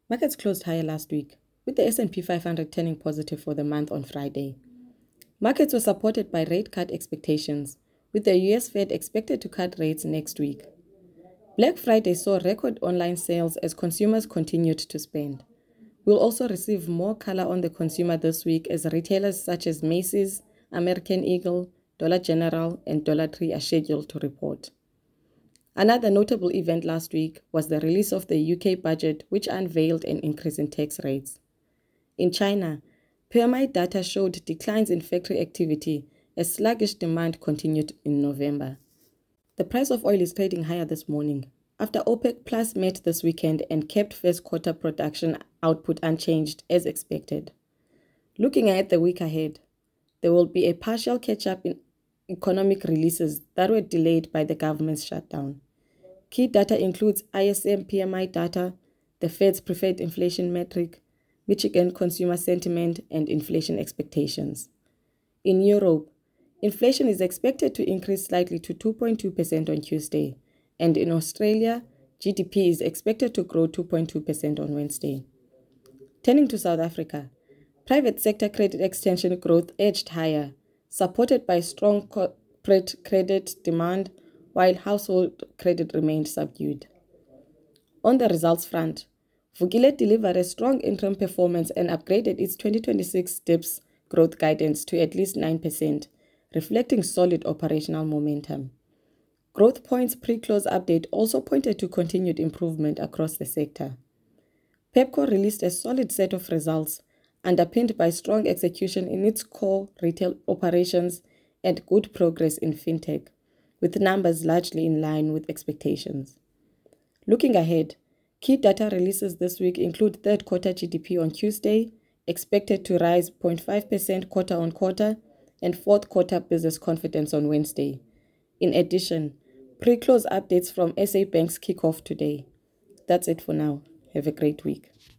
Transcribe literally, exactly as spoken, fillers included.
Markets closed higher last week, with the S and P five hundred turning positive for the month on Friday. Markets were supported by rate cut expectations, with the U S Fed expected to cut rates next week. Black Friday saw record online sales as consumers continued to spend. We'll also receive more color on the consumer this week as retailers such as Macy's, American Eagle, Dollar General, and Dollar Tree are scheduled to report. Another notable event last week was the release of the U K budget, which unveiled an increase in tax rates. In China, P M I data showed declines in factory activity as sluggish demand continued in November. The price of oil is trading higher this morning after OPEC Plus met this weekend and kept first quarter production output unchanged as expected. Looking at the week ahead, there will be a partial catch-up in economic releases that were delayed by the government's shutdown. Key data includes I S M P M I data, the Fed's preferred inflation metric, Michigan consumer sentiment, and inflation expectations. In Europe, inflation is expected to increase slightly to two point two percent on Tuesday, and in Australia, G D P is expected to grow two point two percent on Wednesday. Turning to South Africa, private sector credit extension growth edged higher, supported by strong corporate credit demand, while household credit remained subdued. On the results front, Vukile delivered a strong interim performance and upgraded its twenty twenty-six D I P S growth guidance to at least nine percent, reflecting solid operational momentum. Growthpoint's pre-close update also pointed to continued improvement across the sector. Pepkor released a solid set of results, underpinned by strong execution in its core retail operations and good progress in fintech, with numbers largely in line with expectations. Looking ahead, key data releases this week include third quarter G D P on Tuesday, expected to rise zero point five percent quarter on quarter, and fourth quarter business confidence on Wednesday. In addition, pre-close updates from S A Bank's kickoff today. That's it for now. Have a great week.